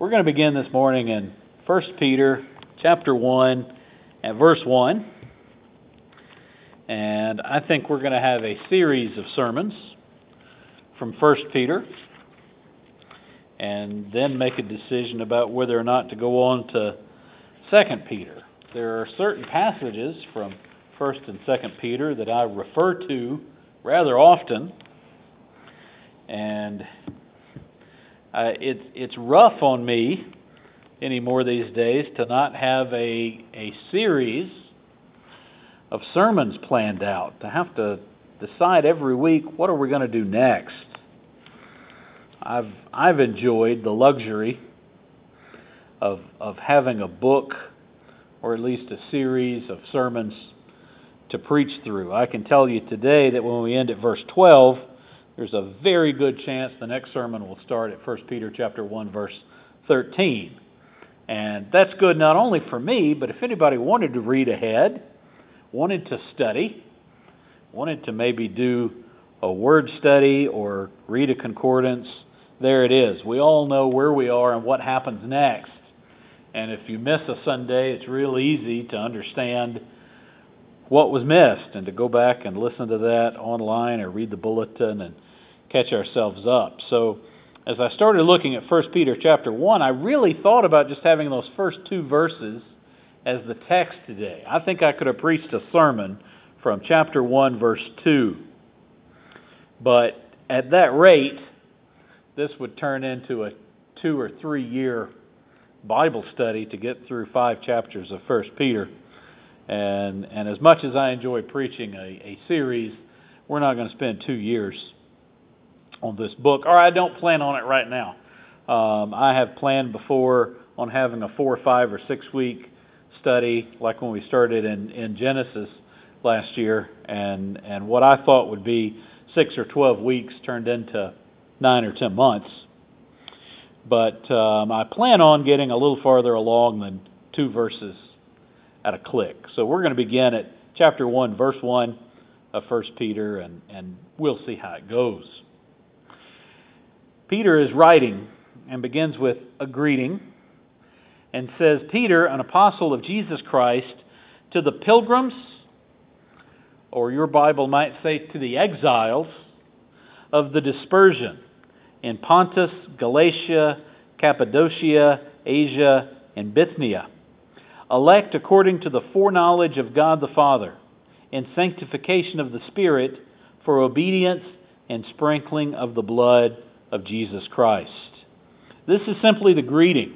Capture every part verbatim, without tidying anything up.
We're going to begin this morning in First Peter chapter one and verse one. And I think we're going to have a series of sermons from First Peter and then make a decision about whether or not to go on to Second Peter. There are certain passages from First and Second Peter that I refer to rather often, and uh, it's it's rough on me anymore these days to not have a a series of sermons planned out, to have to decide every week what are we going to do next. I've I've enjoyed the luxury of of having a book or at least a series of sermons to preach through. I can tell you today that when we end at verse twelve, there's a very good chance the next sermon will start at First Peter chapter one, verse thirteen. And that's good not only for me, but if anybody wanted to read ahead, wanted to study, wanted to maybe do a word study or read a concordance, there it is. We all know where we are and what happens next. And if you miss a Sunday, it's real easy to understand what was missed and to go back and listen to that online or read the bulletin and catch ourselves up. So as I started looking at First Peter chapter one, I really thought about just having those first two verses as the text today. I think I could have preached a sermon from chapter one, verse two. But at that rate, this would turn into a two or three year Bible study to get through five chapters of First Peter. And and as much as I enjoy preaching a, a series, we're not going to spend two years on this book, or I don't plan on it right now. Um, I have planned before on having a four, five, or six week study, like when we started in, in Genesis last year, and, and what I thought would be six or twelve weeks turned into nine or ten months. But um, I plan on getting a little farther along than two verses at a click. So we're going to begin at chapter one, verse one of First Peter, and, and we'll see how it goes. Peter is writing and begins with a greeting and says, Peter, an apostle of Jesus Christ, to the pilgrims, or your Bible might say to the exiles, of the dispersion in Pontus, Galatia, Cappadocia, Asia, and Bithynia, elect according to the foreknowledge of God the Father, in sanctification of the Spirit, for obedience and sprinkling of the blood of Jesus Christ. This is simply the greeting.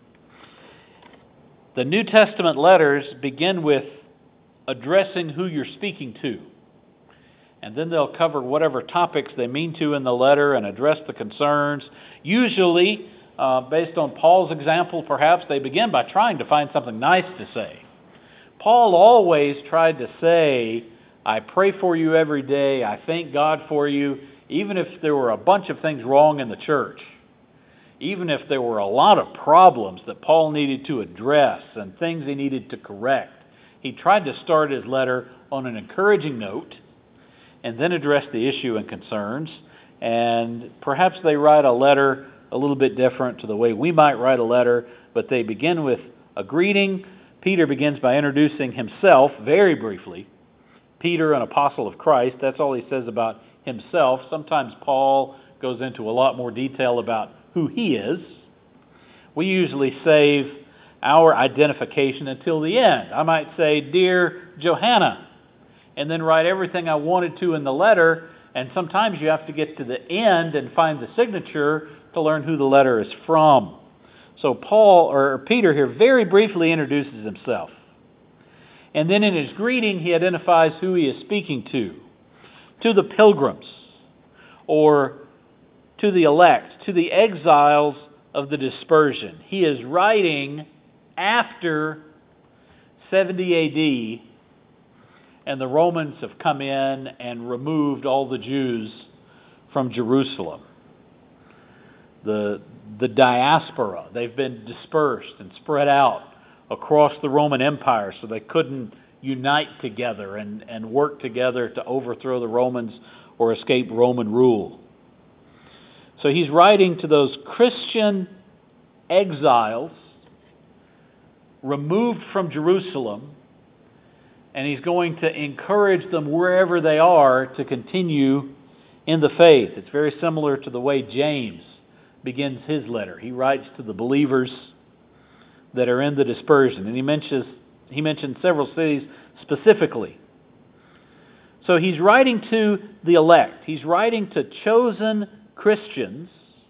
The New Testament letters begin with addressing who you're speaking to. And then they'll cover whatever topics they mean to in the letter and address the concerns. Usually, uh, based on Paul's example, perhaps they begin by trying to find something nice to say. Paul always tried to say, I pray for you every day, I thank God for you, even if there were a bunch of things wrong in the church. Even if there were a lot of problems that Paul needed to address and things he needed to correct. He tried to start his letter on an encouraging note and then address the issue and concerns. And perhaps they write a letter a little bit different to the way we might write a letter, but they begin with a greeting. Peter begins by introducing himself very briefly. Peter, an apostle of Christ, that's all he says about himself. Sometimes Paul goes into a lot more detail about who he is. We usually save our identification until the end. I might say, Dear Johanna, and then write everything I wanted to in the letter, and sometimes you have to get to the end and find the signature to learn who the letter is from. So Paul, or Peter here, very briefly introduces himself. And then in his greeting, he identifies who he is speaking to. To the pilgrims, or to the elect, to the exiles of the dispersion. He is writing after seventy A D, and the Romans have come in and removed all the Jews from Jerusalem. The, the diaspora, they've been dispersed and spread out across the Roman Empire, so they couldn't unite together and, and work together to overthrow the Romans or escape Roman rule. So he's writing to those Christian exiles, removed from Jerusalem, and he's going to encourage them wherever they are to continue in the faith. It's very similar to the way James begins his letter. He writes to the believers that are in the dispersion, and he mentions he mentions several cities specifically. So he's writing to the elect. He's writing to chosen Christians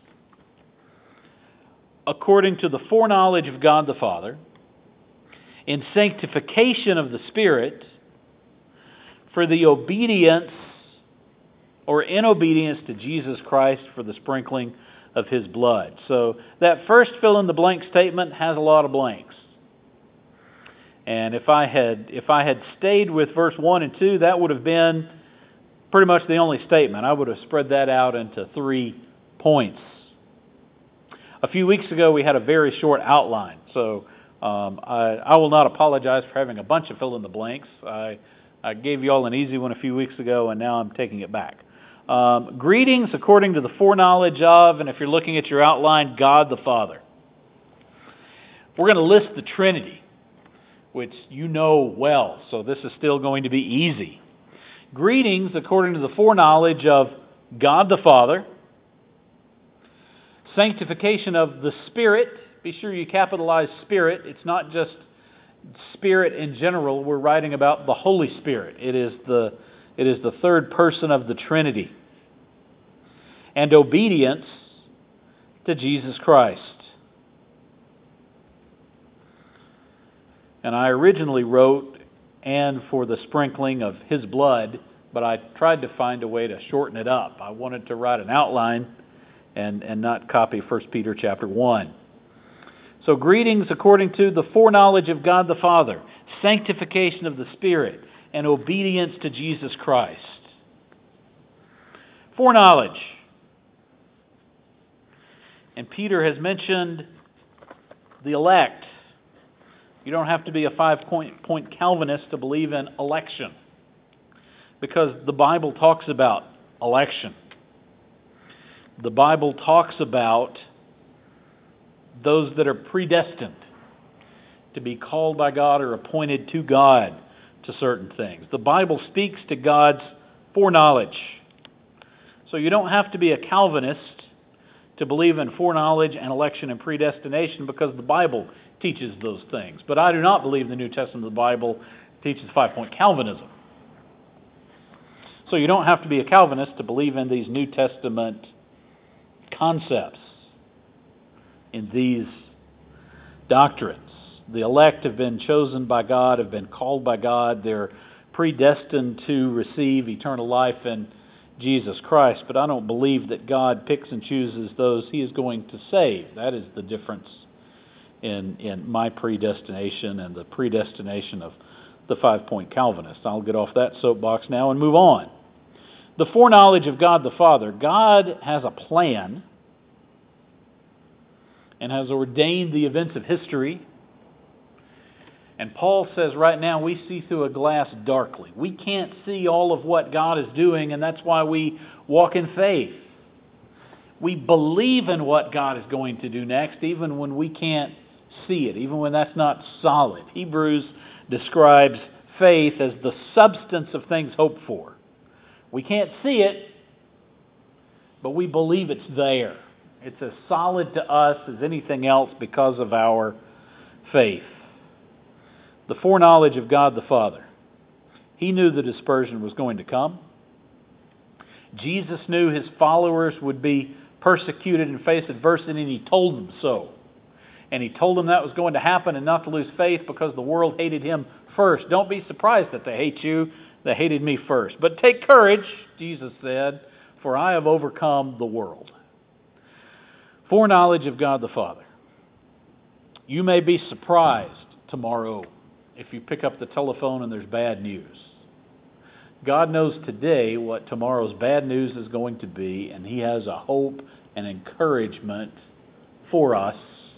according to the foreknowledge of God the Father, in sanctification of the Spirit, for the obedience or in obedience to Jesus Christ for the sprinkling of His blood. So that first fill-in-the-blank statement has a lot of blanks. And if I had if I had stayed with verse one and two, that would have been pretty much the only statement. I would have spread that out into three points. A few weeks ago, we had a very short outline, so um, I, I will not apologize for having a bunch of fill-in-the-blanks. I, I gave you all an easy one a few weeks ago, and now I'm taking it back. Um, greetings according to the foreknowledge of, and if you're looking at your outline, God the Father. We're going to list the Trinity, which you know well, so this is still going to be easy. Greetings according to the foreknowledge of God the Father. Sanctification of the Spirit. Be sure you capitalize Spirit. It's not just Spirit in general. We're writing about the Holy Spirit. It is the, it is the third person of the Trinity. And obedience to Jesus Christ. And I originally wrote, and for the sprinkling of His blood, but I tried to find a way to shorten it up. I wanted to write an outline and, and not copy First Peter chapter one. So greetings according to the foreknowledge of God the Father, sanctification of the Spirit, and obedience to Jesus Christ. Foreknowledge. And Peter has mentioned the elect. You don't have to be a five-point point Calvinist to believe in election, because the Bible talks about election. The Bible talks about those that are predestined to be called by God or appointed to God to certain things. The Bible speaks to God's foreknowledge. So you don't have to be a Calvinist to believe in foreknowledge and election and predestination, because the Bible teaches those things. But I do not believe the New Testament of the Bible teaches five-point Calvinism. So you don't have to be a Calvinist to believe in these New Testament concepts, in these doctrines. The elect have been chosen by God, have been called by God. They're predestined to receive eternal life in Jesus Christ. But I don't believe that God picks and chooses those He is going to save. That is the difference in in my predestination and the predestination of the five-point Calvinist. I'll get off that soapbox now and move on. The foreknowledge of God the Father. God has a plan and has ordained the events of history. And Paul says right now we see through a glass darkly. We can't see all of what God is doing, and that's why we walk in faith. We believe in what God is going to do next, even when we can't see it, even when that's not solid. Hebrews describes faith as the substance of things hoped for. We can't see it, but we believe it's there. It's as solid to us as anything else because of our faith. The foreknowledge of God the Father. He knew the dispersion was going to come. Jesus knew His followers would be persecuted and face adversity, and He told them so. And He told them that was going to happen, and not to lose faith because the world hated Him first. Don't be surprised that they hate you. They hated me first. But take courage, Jesus said, for I have overcome the world. Foreknowledge of God the Father. You may be surprised tomorrow if you pick up the telephone and there's bad news. God knows today what tomorrow's bad news is going to be, and He has a hope and encouragement for us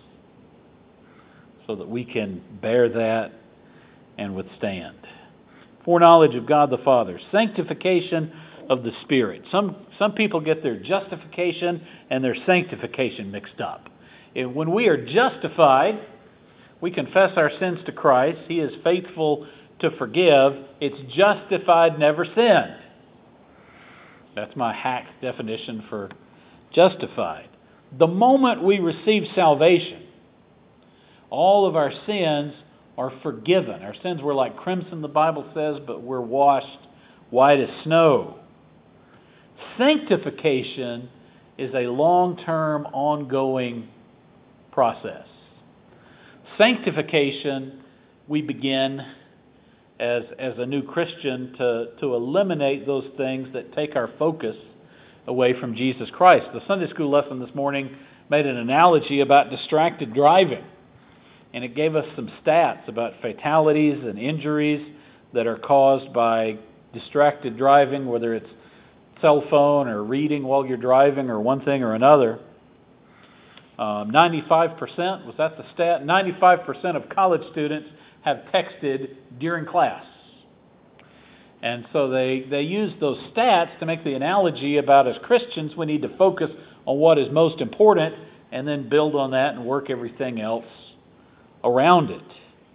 so that we can bear that and withstand. Foreknowledge of God the Father. Sanctification of the Spirit. Some some people get their justification and their sanctification mixed up. And when we are justified, we confess our sins to Christ. He is faithful to forgive. It's justified, never sinned. That's my hack definition for justified. The moment we receive salvation, all of our sins are forgiven. Our sins were like crimson, the Bible says, but we're washed white as snow. Sanctification is a long-term, ongoing process. Sanctification, we begin as as a new Christian to, to eliminate those things that take our focus away from Jesus Christ. The Sunday school lesson this morning made an analogy about distracted driving. And it gave us some stats about fatalities and injuries that are caused by distracted driving, whether it's cell phone or reading while you're driving or one thing or another. Um, ninety-five percent, was that the stat? ninety-five percent of college students have texted during class. And so they, they use those stats to make the analogy about as Christians we need to focus on what is most important and then build on that and work everything else around it.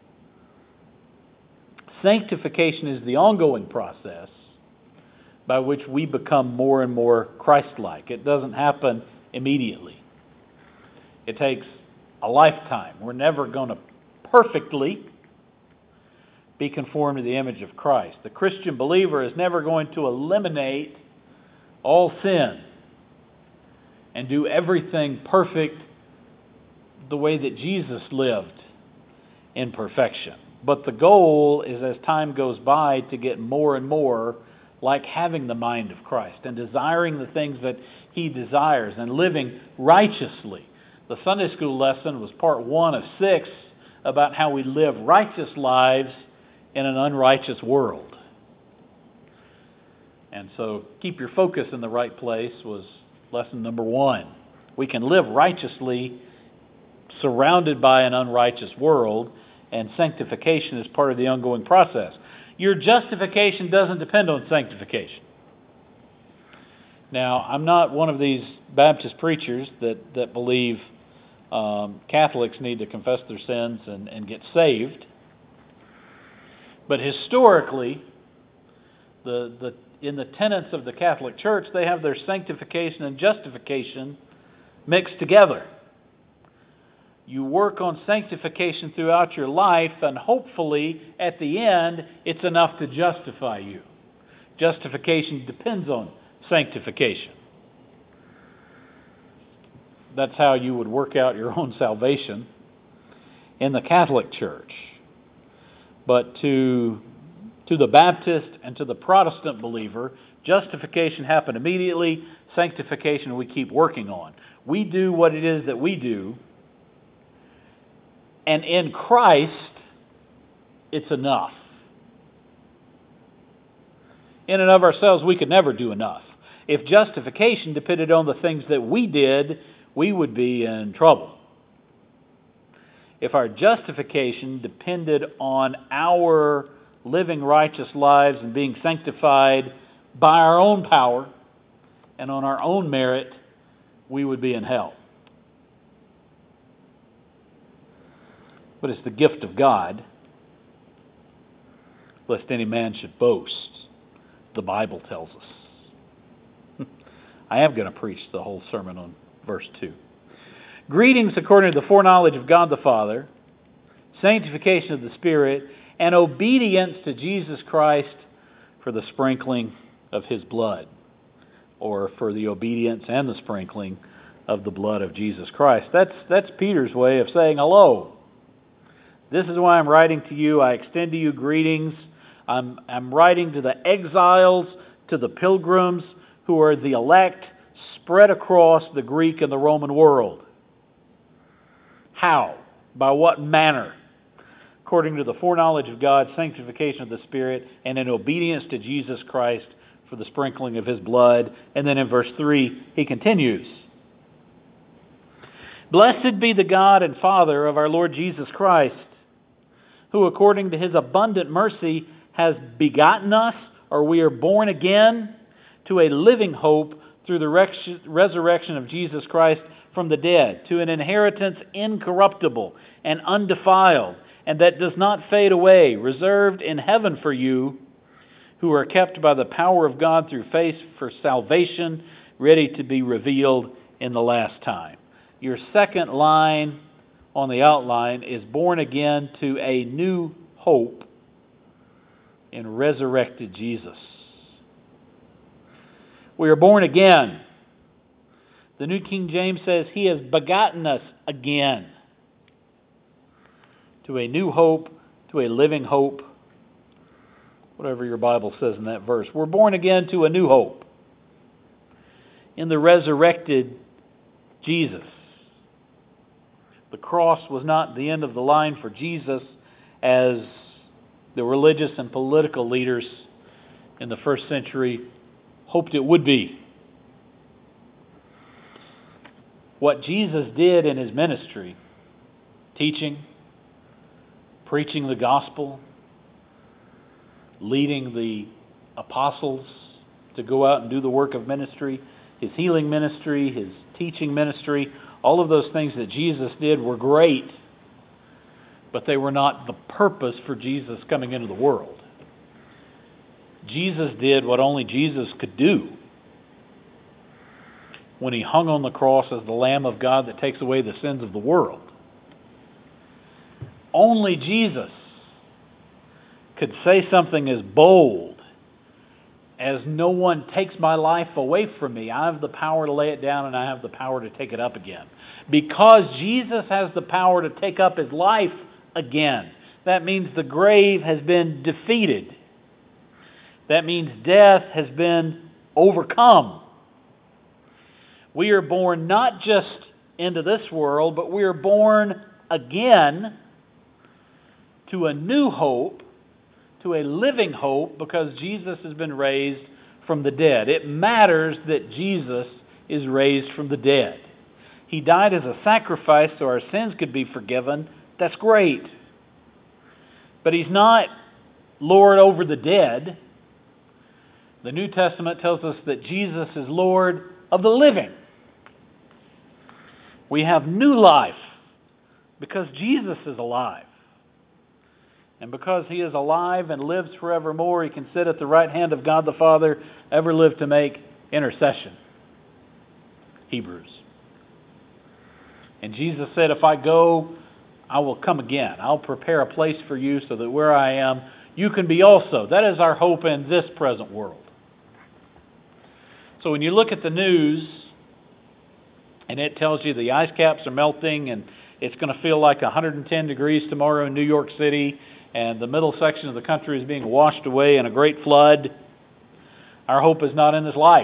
Sanctification is the ongoing process by which we become more and more Christ-like. It doesn't happen immediately. It takes a lifetime. We're never going to perfectly be conformed to the image of Christ. The Christian believer is never going to eliminate all sin and do everything perfect the way that Jesus lived in perfection. But the goal is, as time goes by, to get more and more like having the mind of Christ and desiring the things that He desires and living righteously. The Sunday school lesson was part one of six about how we live righteous lives in an unrighteous world. And so keep your focus in the right place was lesson number one. We can live righteously surrounded by an unrighteous world, and sanctification is part of the ongoing process. Your justification doesn't depend on sanctification. Now, I'm not one of these Baptist preachers that, that believe um, Catholics need to confess their sins and, and get saved. But historically, the, the, in the tenets of the Catholic Church, they have their sanctification and justification mixed together. You work on sanctification throughout your life, and hopefully, at the end, it's enough to justify you. Justification depends on sanctification. That's how you would work out your own salvation in the Catholic Church. But to, to the Baptist and to the Protestant believer, justification happened immediately. Sanctification we keep working on. We do what it is that we do. And in Christ, it's enough. In and of ourselves, we could never do enough. If justification depended on the things that we did, we would be in trouble. If our justification depended on our living righteous lives and being sanctified by our own power and on our own merit, we would be in hell. But it's the gift of God, lest any man should boast, the Bible tells us. I am going to preach the whole sermon on verse two. Greetings according to the foreknowledge of God the Father, sanctification of the Spirit, and obedience to Jesus Christ for the sprinkling of His blood, or for the obedience and the sprinkling of the blood of Jesus Christ. That's, that's Peter's way of saying hello. This is why I'm writing to you. I extend to you greetings. I'm, I'm writing to the exiles, to the pilgrims who are the elect spread across the Greek and the Roman world. How? By what manner? According to the foreknowledge of God, sanctification of the Spirit, and in obedience to Jesus Christ for the sprinkling of His blood. And then in verse three, he continues. Blessed be the God and Father of our Lord Jesus Christ, who according to His abundant mercy has begotten us, or we are born again, to a living hope through the resurrection of Jesus Christ from the dead, to an inheritance incorruptible and undefiled, and that does not fade away, reserved in heaven for you, who are kept by the power of God through faith for salvation, ready to be revealed in the last time. Your second line on the outline is born again to a new hope in resurrected Jesus. We are born again. The New King James says, He has begotten us again to a new hope, to a living hope, whatever your Bible says in that verse. We're born again to a new hope in the resurrected Jesus. The cross was not the end of the line for Jesus as the religious and political leaders in the first century hoped it would be. What Jesus did in His ministry, teaching, preaching the gospel, leading the apostles to go out and do the work of ministry, His healing ministry, His teaching ministry, all of those things that Jesus did were great, but they were not the purpose for Jesus coming into the world. Jesus did what only Jesus could do when He hung on the cross as the Lamb of God that takes away the sins of the world. Only Jesus could say something as bold as, no one takes my life away from me. I have the power to lay it down and I have the power to take it up again. Because Jesus has the power to take up His life again, that means the grave has been defeated. That means death has been overcome. We are born not just into this world, but we are born again to a new hope, to a living hope, because Jesus has been raised from the dead. It matters that Jesus is raised from the dead. He died as a sacrifice so our sins could be forgiven. That's great. But He's not Lord over the dead. The New Testament tells us that Jesus is Lord of the living. We have new life because Jesus is alive. And because He is alive and lives forevermore, He can sit at the right hand of God the Father, ever live to make intercession. Hebrews. And Jesus said, if I go, I will come again. I'll prepare a place for you so that where I am, you can be also. That is our hope in this present world. So when you look at the news, and it tells you the ice caps are melting, and it's going to feel like one hundred ten degrees tomorrow in New York City, and the middle section of the country is being washed away in a great flood, our hope is not in this life.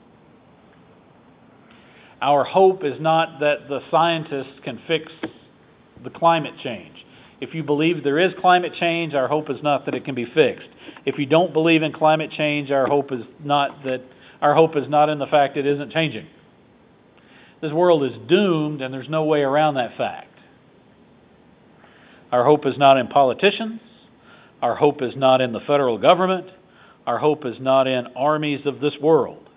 Our hope is not that the scientists can fix the climate change. If you believe there is climate change, our hope is not that it can be fixed. If you don't believe in climate change, our hope is not that our hope is not in the fact it isn't changing. This world is doomed, and there's no way around that fact. Our hope is not in politicians. Our hope is not in the federal government. Our hope is not in armies of this world.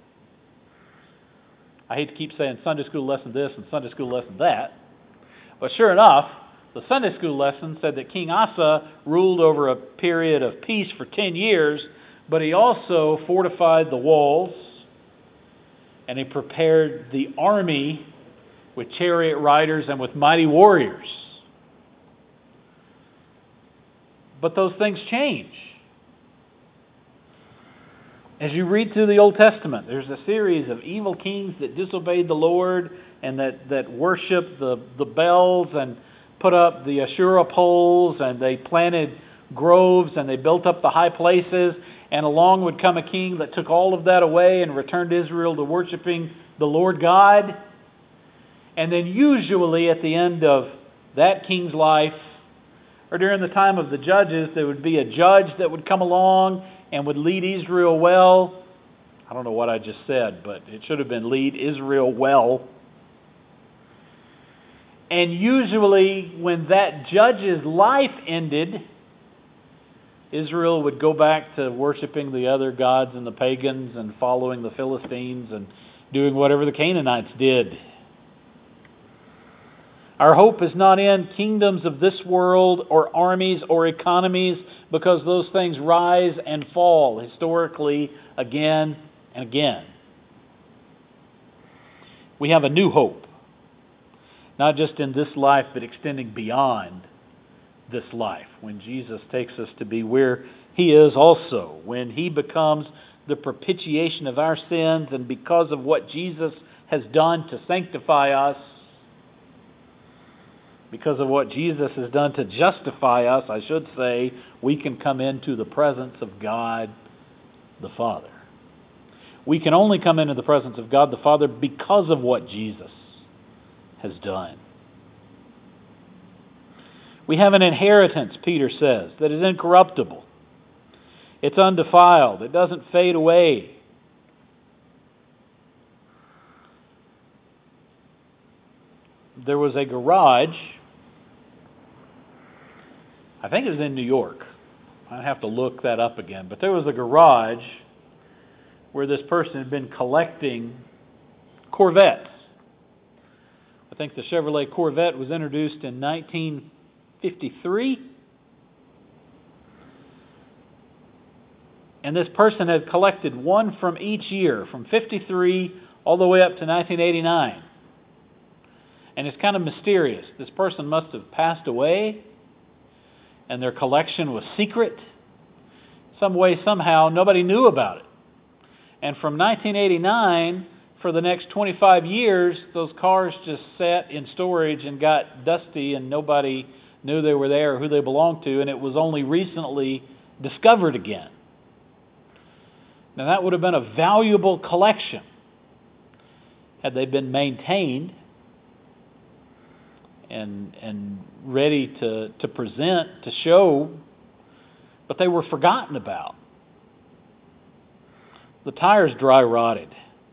I hate to keep saying Sunday school lesson this and Sunday school lesson that, but sure enough, the Sunday school lesson said that King Asa ruled over a period of peace for ten years, but he also fortified the walls, and he prepared the army with chariot riders and with mighty warriors. But those things change. As you read through the Old Testament, there's a series of evil kings that disobeyed the Lord and that, that worshiped the, the bells and put up the Asherah poles, and they planted groves and they built up the high places, and along would come a king that took all of that away and returned Israel to worshiping the Lord God. And then usually at the end of that king's life, or during the time of the judges, there would be a judge that would come along and would lead Israel well. I don't know what I just said, but it should have been lead Israel well. And usually when that judge's life ended, Israel would go back to worshiping the other gods and the pagans and following the Philistines and doing whatever the Canaanites did. Our hope is not in kingdoms of this world or armies or economies, because those things rise and fall historically again and again. We have a new hope, not just in this life, but extending beyond this life, when Jesus takes us to be where He is also, when He becomes the propitiation of our sins, and because of what Jesus has done to sanctify us, because of what Jesus has done to justify us, I should say, we can come into the presence of God the Father. We can only come into the presence of God the Father because of what Jesus has done. We have an inheritance, Peter says, that is incorruptible. It's undefiled. It doesn't fade away. There was a garage, I think it was in New York. I'd have to look that up again. But there was a garage where this person had been collecting Corvettes. I think the Chevrolet Corvette was introduced in nineteen fifty-three. And this person had collected one from each year, from fifty-three all the way up to nineteen eighty-nine. And it's kind of mysterious. This person must have passed away, and their collection was secret. Some way, somehow, nobody knew about it. And from nineteen eighty-nine, for the next twenty-five years, those cars just sat in storage and got dusty, and nobody knew they were there or who they belonged to, and it was only recently discovered again. Now, that would have been a valuable collection had they been maintained and and ready to, to present, to show, but they were forgotten about. The tires dry rotted,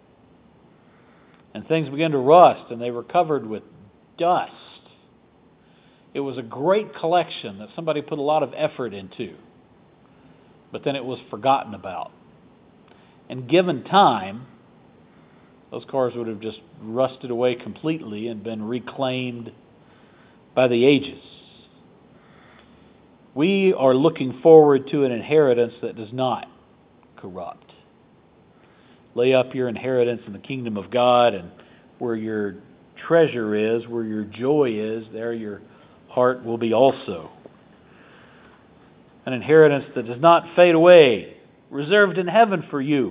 and things began to rust, and they were covered with dust. It was a great collection that somebody put a lot of effort into, but then it was forgotten about. And given time, those cars would have just rusted away completely and been reclaimed by the ages. We are looking forward to an inheritance that does not corrupt. Lay up your inheritance in the kingdom of God, and where your treasure is, where your joy is, there your heart will be also. An inheritance that does not fade away, reserved in heaven for you,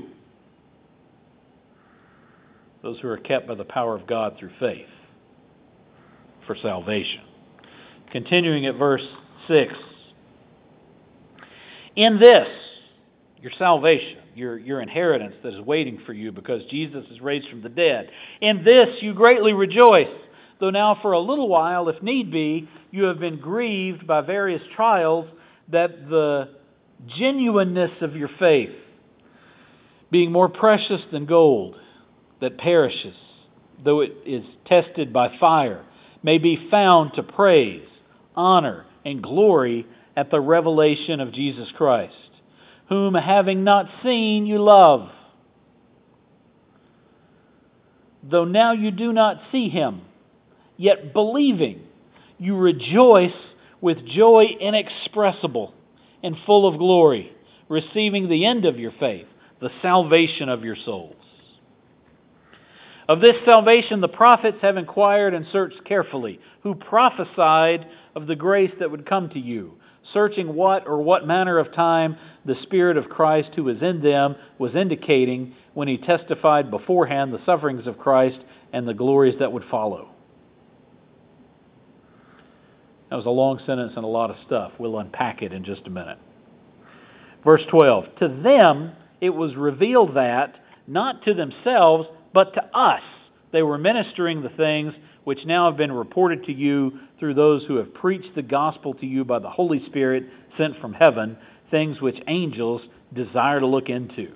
those who are kept by the power of God through faith for salvation. Continuing at verse six. In this, your salvation, your, your inheritance that is waiting for you because Jesus is raised from the dead, in this you greatly rejoice, though now for a little while, if need be, you have been grieved by various trials, that the genuineness of your faith, being more precious than gold that perishes, though it is tested by fire, may be found to praise, honor, and glory at the revelation of Jesus Christ, whom having not seen you love, though now you do not see Him, yet believing you rejoice with joy inexpressible and full of glory, receiving the end of your faith, the salvation of your souls. Of this salvation the prophets have inquired and searched carefully, who prophesied of the grace that would come to you, searching what or what manner of time the Spirit of Christ who is in them was indicating when He testified beforehand the sufferings of Christ and the glories that would follow. That was a long sentence and a lot of stuff. We'll unpack it in just a minute. Verse twelve. To them it was revealed that, not to themselves, but to us, they were ministering the things which now have been reported to you through those who have preached the gospel to you by the Holy Spirit sent from heaven, things which angels desire to look into.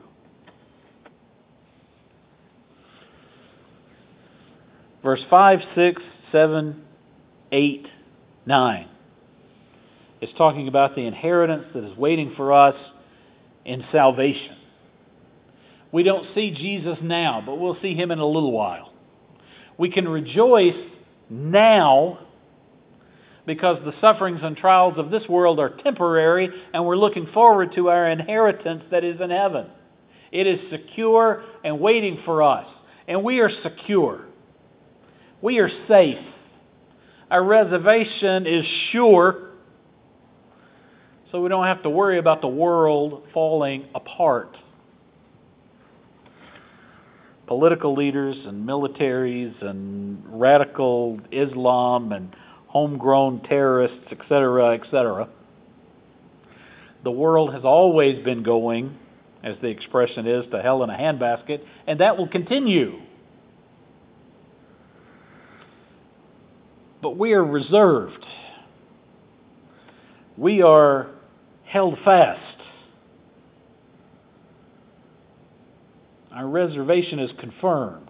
Verse five, six, seven, eight, nine. It's talking about the inheritance that is waiting for us in salvation. We don't see Jesus now, but we'll see Him in a little while. We can rejoice now because the sufferings and trials of this world are temporary, and we're looking forward to our inheritance that is in heaven. It is secure and waiting for us, and we are secure. We are safe. Our reservation is sure, so we don't have to worry about the world falling apart. Political leaders and militaries and radical Islam and homegrown terrorists, et cetera, et cetera. The world has always been going, as the expression is, to hell in a handbasket, and that will continue. But we are reserved. We are held fast. Our reservation is confirmed.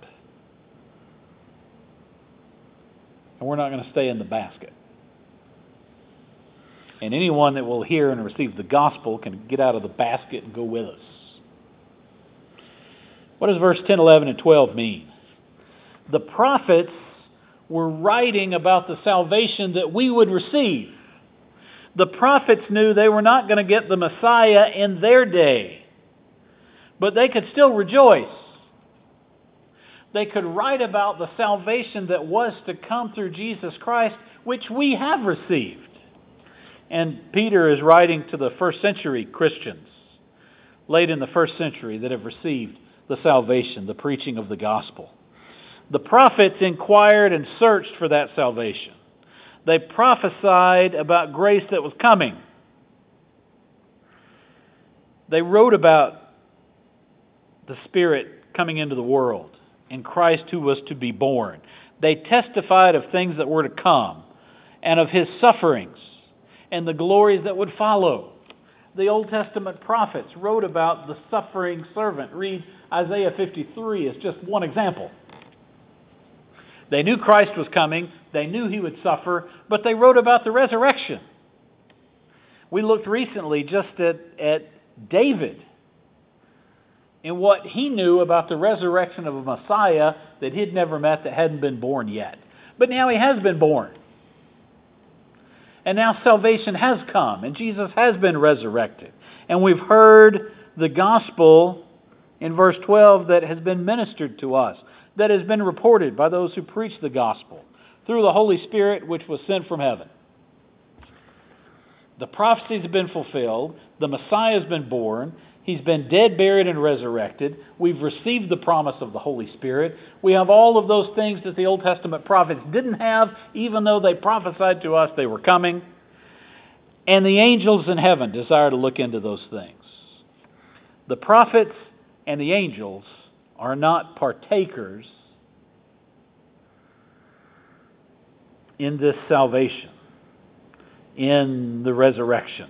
And we're not going to stay in the basket. And anyone that will hear and receive the gospel can get out of the basket and go with us. What does verse ten, eleven, and twelve mean? The prophets were writing about the salvation that we would receive. The prophets knew they were not going to get the Messiah in their day, but they could still rejoice. They could write about the salvation that was to come through Jesus Christ, which we have received. And Peter is writing to the first century Christians, late in the first century, that have received the salvation, the preaching of the gospel. The prophets inquired and searched for that salvation. They prophesied about grace that was coming. They wrote about the Spirit coming into the world, in Christ who was to be born. They testified of things that were to come, and of His sufferings, and the glories that would follow. The Old Testament prophets wrote about the suffering servant. Read Isaiah fifty-three as just one example. They knew Christ was coming. They knew He would suffer, but they wrote about the resurrection. We looked recently just at, at David and what he knew about the resurrection of a Messiah that he'd never met, that hadn't been born yet. But now he has been born. And now salvation has come, and Jesus has been resurrected. And we've heard the gospel in verse twelve that has been ministered to us, that has been reported by those who preach the gospel through the Holy Spirit which was sent from heaven. The prophecies have been fulfilled. The Messiah has been born. He's been dead, buried, and resurrected. We've received the promise of the Holy Spirit. We have all of those things that the Old Testament prophets didn't have, even though they prophesied to us they were coming. And the angels in heaven desire to look into those things. The prophets and the angels are not partakers in this salvation, in the resurrection.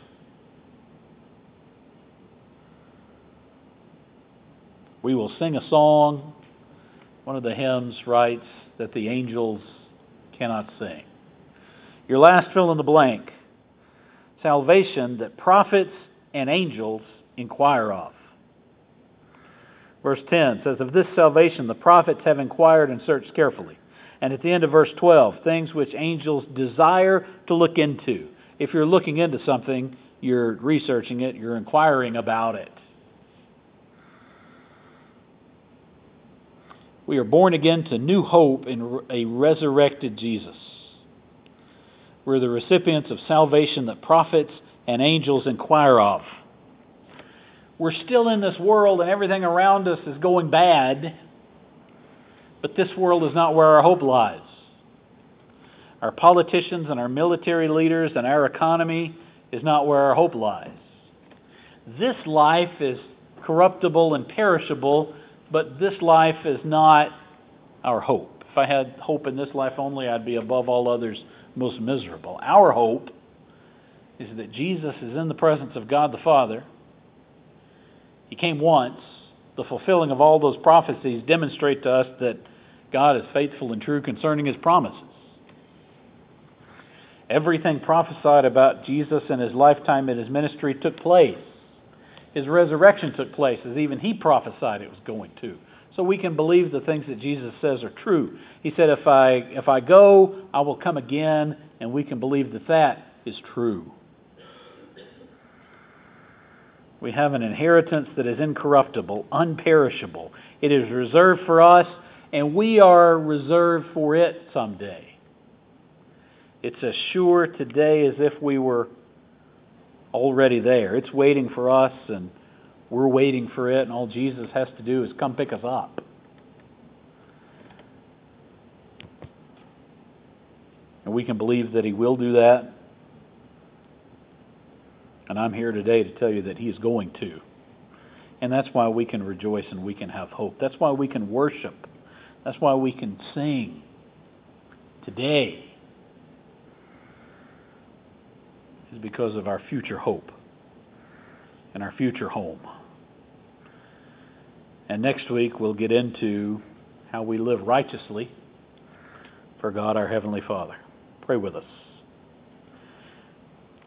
We will sing a song. One of the hymns writes that the angels cannot sing. Your last fill in the blank. Salvation that prophets and angels inquire of. Verse ten says, of this salvation the prophets have inquired and searched carefully. And at the end of verse twelve, things which angels desire to look into. If you're looking into something, you're researching it, you're inquiring about it. We are born again to new hope in a resurrected Jesus. We're the recipients of salvation that prophets and angels inquire of. We're still in this world and everything around us is going bad, but this world is not where our hope lies. Our politicians and our military leaders and our economy is not where our hope lies. This life is corruptible and perishable, but this life is not our hope. If I had hope in this life only, I'd be above all others most miserable. Our hope is that Jesus is in the presence of God the Father. He came once. The fulfilling of all those prophecies demonstrate to us that God is faithful and true concerning His promises. Everything prophesied about Jesus and His lifetime and His ministry took place. His resurrection took place as even He prophesied it was going to. So we can believe the things that Jesus says are true. He said, if I if I go, I will come again And we can believe that that is true. We have an inheritance that is incorruptible, unperishable. It is reserved for us, and we are reserved for it someday. It's as sure today as if we were already there. It's waiting for us, and we're waiting for it, and all Jesus has to do is come pick us up. And we can believe that He will do that. And I'm here today to tell you that He is going to. And that's why we can rejoice and we can have hope. That's why we can worship. That's why we can sing today. Is because of our future hope and our future home. And next week we'll get into how we live righteously for God our Heavenly Father. Pray with us.